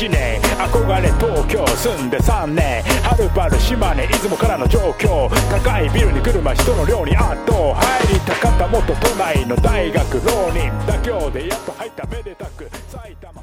1年憧れ東京住んで3年はるばる島根出雲からの上京高いビルに車人の量に圧倒入りたかった元都内の大学浪人妥協でやっと入っためでたく埼玉